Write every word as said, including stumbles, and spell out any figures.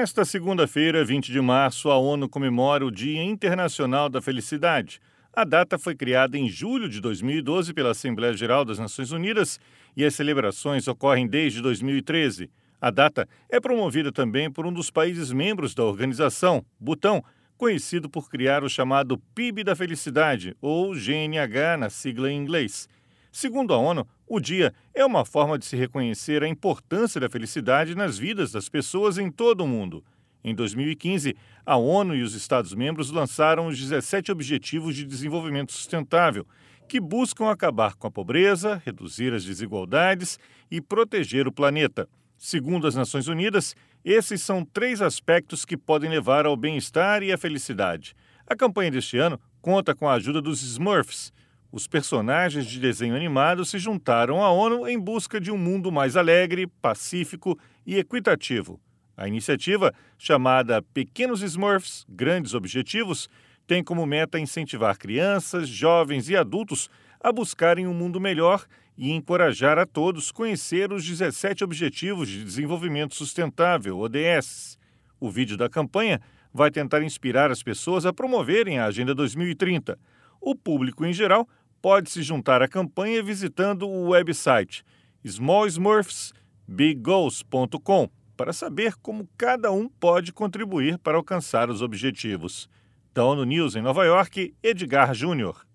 Nesta segunda-feira, vinte de março, a ONU comemora o Dia Internacional da Felicidade. A data foi criada em julho de dois mil e doze pela Assembleia Geral das Nações Unidas e as celebrações ocorrem desde dois mil e treze. A data é promovida também por um dos países membros da organização, Butão, conhecido por criar o chamado P I B da Felicidade, ou G N H na sigla em inglês. Segundo a ONU, o dia é uma forma de se reconhecer a importância da felicidade nas vidas das pessoas em todo o mundo. Em dois mil e quinze, a ONU e os Estados-membros lançaram os dezessete Objetivos de Desenvolvimento Sustentável, que buscam acabar com a pobreza, reduzir as desigualdades e proteger o planeta. Segundo as Nações Unidas, esses são três aspectos que podem levar ao bem-estar e à felicidade. A campanha deste ano conta com a ajuda dos Smurfs. Os personagens de desenho animado se juntaram à ONU em busca de um mundo mais alegre, pacífico e equitativo. A iniciativa, chamada Pequenos Smurfs, Grandes Objetivos, tem como meta incentivar crianças, jovens e adultos a buscarem um mundo melhor e encorajar a todos a conhecer os dezessete Objetivos de Desenvolvimento Sustentável, O D S. O vídeo da campanha vai tentar inspirar as pessoas a promoverem a Agenda dois mil e trinta. O público, em geral, pode se juntar à campanha visitando o website small smurfs big goals ponto com para saber como cada um pode contribuir para alcançar os objetivos. Da ONU News em Nova York, Edgar Júnior.